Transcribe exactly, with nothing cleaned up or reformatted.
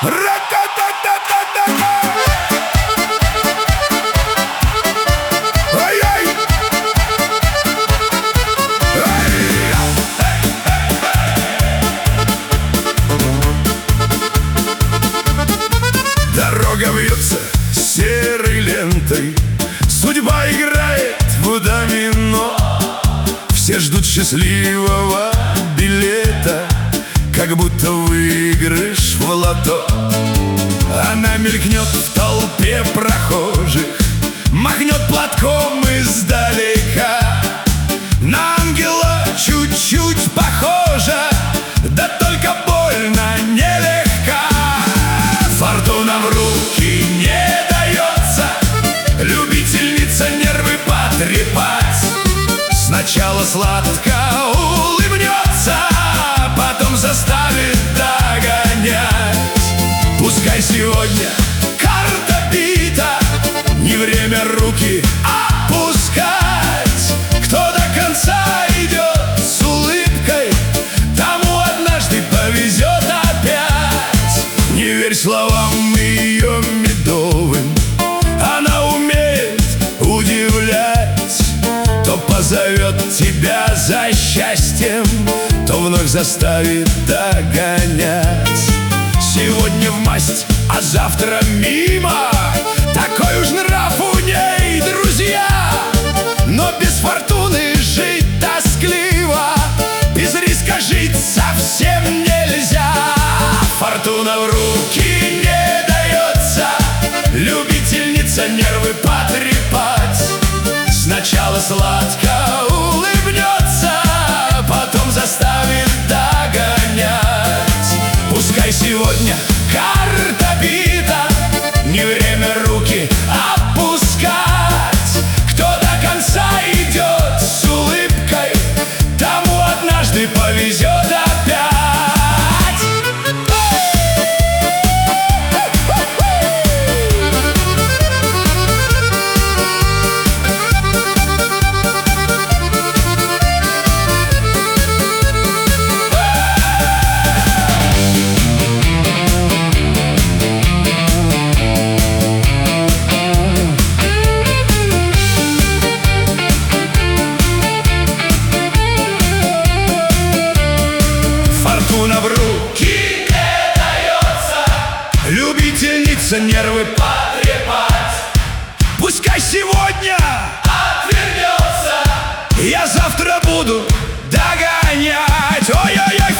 Дорога вьется серой лентой, судьба играет в домино. Все ждут счастливого билета, как будто выигрыш в лото. Она мелькнет в толпе прохожих, махнет платком издалека. На ангела чуть-чуть похожа, да только больно нелегка. Фортуна в руки не дается, любительница нервы потрепать. Сначала сладко улыбнется, потом заставит догонять. Пускай сегодня карта бита, не время руки опускать. Кто до конца идет с улыбкой, тому однажды повезет опять. Не верь словам ее медовым, она умеет удивлять. То позовет тебя за счастьем, то вновь заставит догонять. Сегодня в масть, а завтра мимо, такой уж нрав у ней, друзья. Но без фортуны жить тоскливо, без риска жить совсем нельзя. Фортуна в руки не дается, любительница нервы потрепать. Сначала сладко улыбнется, потом заставит догонять. Пускай сегодня карта бита, не время руки опускать. Кто до конца идет с улыбкой, тому однажды повезет опять. Фортуна в руки не дается, любительница нервы потрепать. Пускай сегодня отвернется, я завтра буду догонять. Ой-ой-ой.